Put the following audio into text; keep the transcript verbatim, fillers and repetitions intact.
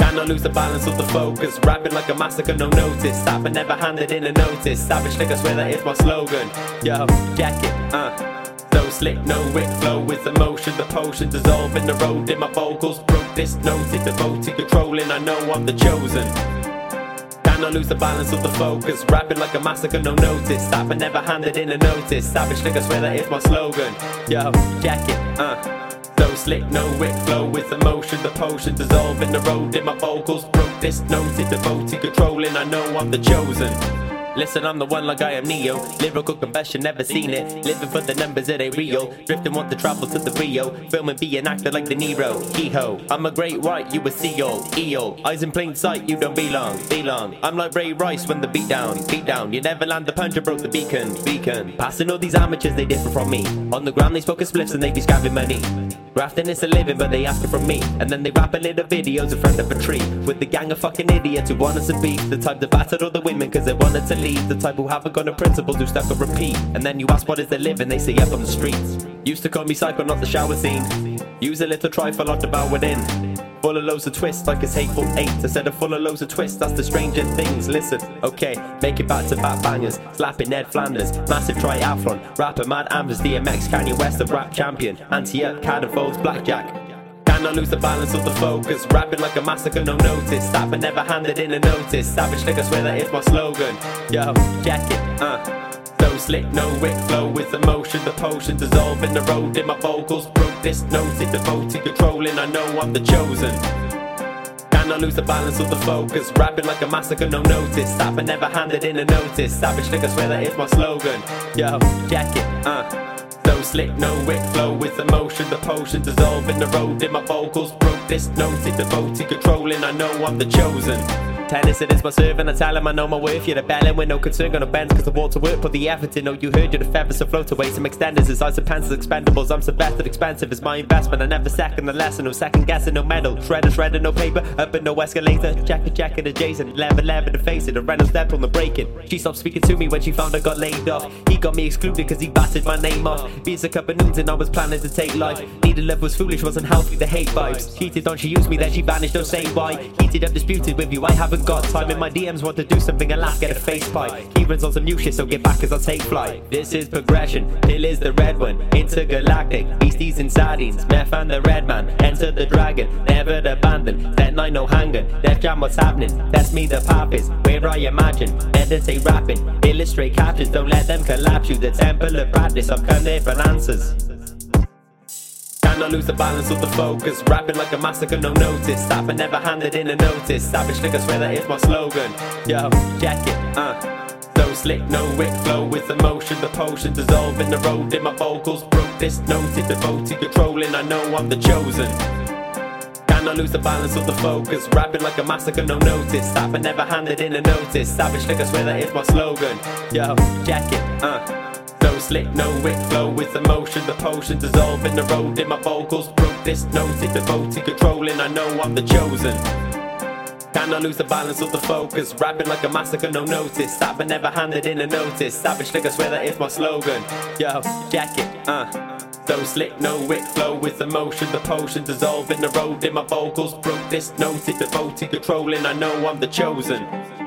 Cannot lose the balance of the focus. Rapping like a massacre, no notice. Stop and never handed in a notice. Savage nigga, swear that is my slogan. Yo, jacket, uh so slick, no wick flow with emotion. The potion dissolve in the road in my vocals. Broke this noted, devoted, controlling. I know I'm the chosen. Cannot lose the balance of the focus. Rapping like a massacre, no notice. Stop and never handed in a notice. Savage nigga, swear that is my slogan. Yo, jacket, uh so slick, no wick flow with emotion. The potion dissolve in the road in my vocals. Broke this noted, devoted, controlling. I know I'm the chosen. Listen, I'm the one like I am Neo. Lyrical confession, never seen it. Living for the numbers, it ain't real. Drifting, want to travel to the Rio. Filming, be an actor like De Niro. Kehoe, I'm a great white, you a seal. Eel, eyes in plain sight, you don't belong. Belong, I'm like Ray Rice when the beat down. Beat down, you never land the punch, I broke the beacon. Beacon, passing all these amateurs, they differ from me. On the ground, they smoke a spliffs and they be scabbing money. Grafting is a living, but they ask it from me. And then they rap a little videos in front of a tree. With the gang of fucking idiots who want us to beef. The type that battered all the women cause they wanted to leave. The type who haven't got no principles, who stuck and repeat. And then you ask what is their living, they say up on the streets. Used to call me psycho, not the shower scene. Use a little trifle on the bow within. Full of loads of twists like it's hateful eight. Instead of full of loads of twists, that's the stranger things. Listen, okay, make it back to back bangers. Slapping Ned Flanders, massive triathlon. Rapper Mad Ambers, D M X, Kanye West, the rap champion. Anti-up, Cadden folds, blackjack. Cannot lose the balance of the focus. Rapping like a massacre, no notice. Stop and never handed in a notice. Savage nigga, swear that is my slogan. Yo, jacket, uh so slick, no wick flow with emotion. The potion dissolve in the road in my vocals. Broke this noted, devoted, controlling. I know I'm the chosen. Cannot lose the balance of the focus. Rapping like a massacre, no notice. Stop and never handed in a notice. Savage nigga, swear that is my slogan. Yo, jacket, uh so slick, no wick flow with emotion. The potion dissolve in the road in my vocals. Broke this noted, devoted, controlling. I know I'm the chosen. Tennis, it is my serve and I tell him I know my worth. You're the bellin' with no concern, gonna bend cause I walk to work. Put the effort in, oh you heard you're the feathers so float away. Some extenders, his eyes and pants as expendables. I'm so vested, expensive is my investment. I never second the lesson, no second guessing, no medal. Shredder, shredder, no paper, up and no escalator. Jacket, jacket adjacent, lever, lever to face it. A Reynolds left on the breaking. She stopped speaking to me when she found I got laid off. He got me excluded cause he battered my name off. Beats a cup of noons and I was planning to take life. Needed love was foolish, wasn't healthy, the hate vibes. Cheated on, she used me, then she vanished, don't say why. Heated up, disputed with you, I haven't got time in my D Ms, want to do something and laugh, get a face pie. Keywords on some new shit, so get back as I take flight. This is progression, Pill is the red one. Intergalactic, beasties and sardines. Meth and the red man, enter the dragon. Never abandoned, that night no hanging. Def Jam, what's happening? That's me, the pop is where I imagine. Meditate rapping, illustrate captions. Don't let them collapse you, the temple of practice. I've come there for answers. Cannot lose the balance of the focus. Rapping like a massacre, no notice. Stop and never handed in a notice. Savage nigga, swear that is my slogan. Yo, jacket, uh so slick, no wick flow with emotion. The potion dissolve in the road in my vocals. Broke this noted, devoted, controlling. I know I'm the chosen. Cannot lose the balance of the focus. Rapping like a massacre, no notice. Stop and never handed in a notice. Savage nigga, swear that is my slogan. Yo, jacket, uh so slick, no wick flow with emotion. The potion dissolve in the road in my vocals. Broke this noted, devoted, controlling. I know I'm the chosen. Cannot lose the balance of the focus. Rapping like a massacre, no notice. Stop and never handed in a notice. Savage nigga, swear that is my slogan. Yo, jacket, uh so slick, no wick flow with emotion. The potion dissolve in the road in my vocals. Broke this noted, devoted, controlling. I know I'm the chosen.